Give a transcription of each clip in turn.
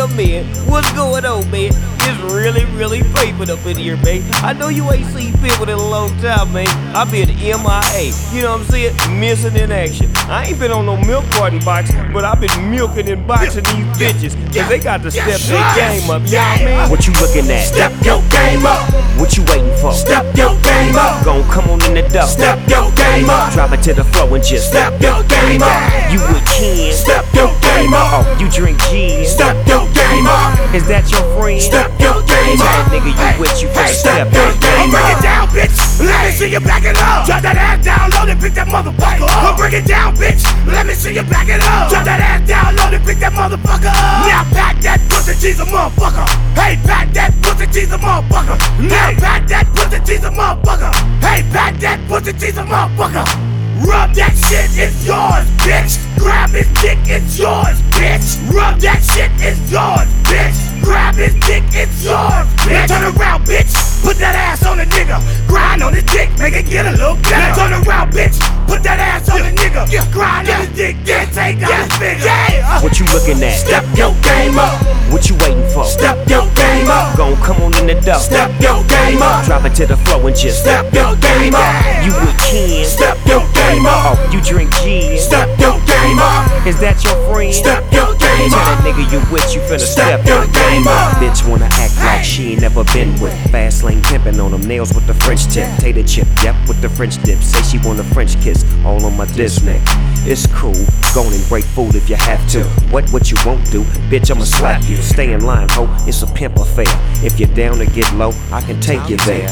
man? What's going on, man? It's really paper up in here, man. I know you ain't seen people in a long time, man. I've been MIA, you know what I'm saying? Missing in action. I ain't been on no milk carton box, but I've been milking and boxing these bitches, cause they got to step their game up, you know what I mean? What you looking at? Step your game up. What you waiting for? Step your game up. Gon' come on in the door. Step your game up. Drop it to the floor and just Step your game up. You with Ken? Step your game up. Oh, you drink gin? Step your game up. Is that your friend? Step your game Tell up. that nigga you with you finna step your up. game up. Break it down, bitch. Let me see you back it up. Drop that ass down low and pick that motherfucker up. Break it down, bitch. Let me see you back it up. Drop that ass down low and pick that motherfucker up. Now pack that pussy cheese a motherfucker. Hey, pack that pussy cheese a motherfucker. Now pack that pussy cheese a motherfucker. Hey, pack that pussy cheese a motherfucker. Rub that shit, it's yours, bitch. Grab his dick, it's yours, bitch. Rub that shit, it's yours, bitch. Grab his dick, it's yours, bitch. Now turn around, bitch. Put that ass on a nigga. Grind on his dick, make it get a little better. Now turn around, bitch. Put that ass on a nigga. Grind on his dick, then take out his finger. What you looking at? Step your game up. What you waiting for? Step your game up. Gon' come on in the door. Step your game up. Drop it to the floor and just Step your game up. You with Ken? Step your game up. Oh, you drink gin? Step your game up. Is that your friend? Step your game Tell that up. nigga you with you finna Step step your game up. Bitch wanna act like she ain't never been with. Fast lane pimpin' on them nails with the French tip. Tater chip, yep, with the French dip. Say she want a French kiss, all on my Disney. It's cool, go on and break food if you have to. What you won't do, bitch, I'ma slap you. Stay in line, ho, it's a pimp affair. If you're down to get low, I can take you there.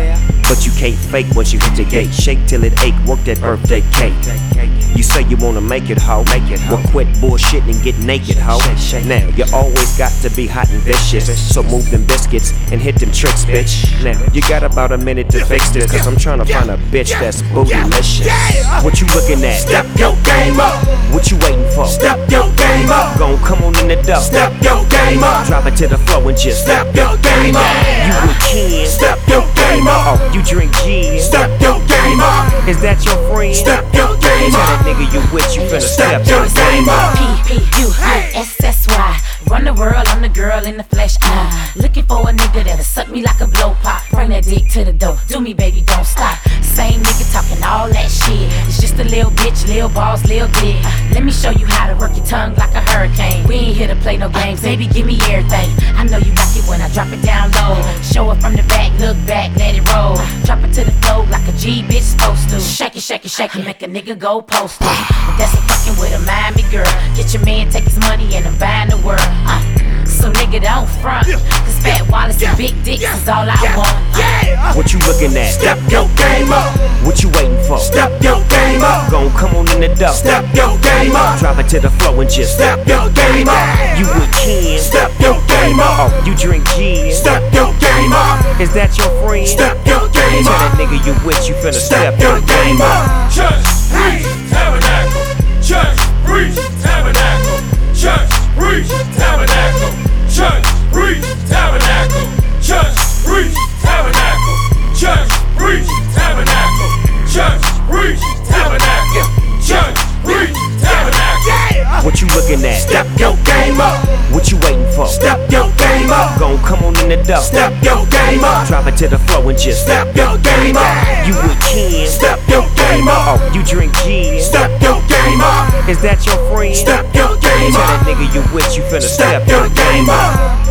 But you can't fake once you hit the gate. Shake till it ache, work that birthday cake. You say you wanna make it, ho. Well, quit bullshit and get naked, ho. Now, you always got to be hot and vicious. So move them biscuits and hit them tricks, bitch. Now, you got about a minute to fix this, cause I'm tryna find a bitch that's bootylicious. What you looking at? Step your game up. What you waiting for? Step your game up. Gon' come on in the door. Step your game up. Drop it to the floor and just Step your game up. You with Ken? Step your game up. Oh, you drink gin? Step your game up. Is that your friend? Step your game Tell that up. nigga you with you finna Step step your game up. P-P-U-S-S-Y. Run the world, I'm the girl in the flesh. Looking for a nigga that'll suck me like a blow pop. Bring that dick to the door. Do me, baby, don't stop. Same nigga talking all that shit. It's just a little bitch, little balls, little dick. Let me show you how to work your tongue like a hurricane. We ain't here to play no games, baby, give me everything. I know you like it when I drop it down low. Show it from the back, look back, let it roll. Drop it to the floor like a G bitch supposed to. Shake it, shake it, shake it, make a nigga go postal. But that's a fucking with a Miami girl. Get your man, take his money, and I'm buying the world. So nigga, don't front. Cause Fat Wallace and big dicks is all I want. What you looking at? Step your game up. What you waiting for? Step your game up. Gon' come on in the door. Step your game up. Drop it to the floor and just Step your game up. You with Ken? Step your game up. Oh, you drink gin? Step your game up. Is that your friend? Step your game Tell that up. nigga you with you finna Step step your game up. Church, preach, tabernacle. Church, preach, tabernacle. Church, preach, tabernacle. Church, preach, tabernacle. Church, preach, tabernacle. Church, preach, tabernacle. Church, preach, tabernacle. Church, preach, tabernacle. What you looking at? Step your game up. What you waiting for? Step your game up. Gon' come on in the door. Step your game up. Drop it to the floor and just Step your game up. You with Ken? Step your game up. Oh, you drink gin? Step your game up. Is that your friend? Step your game Tell that up. nigga you with you finna Step step your game up.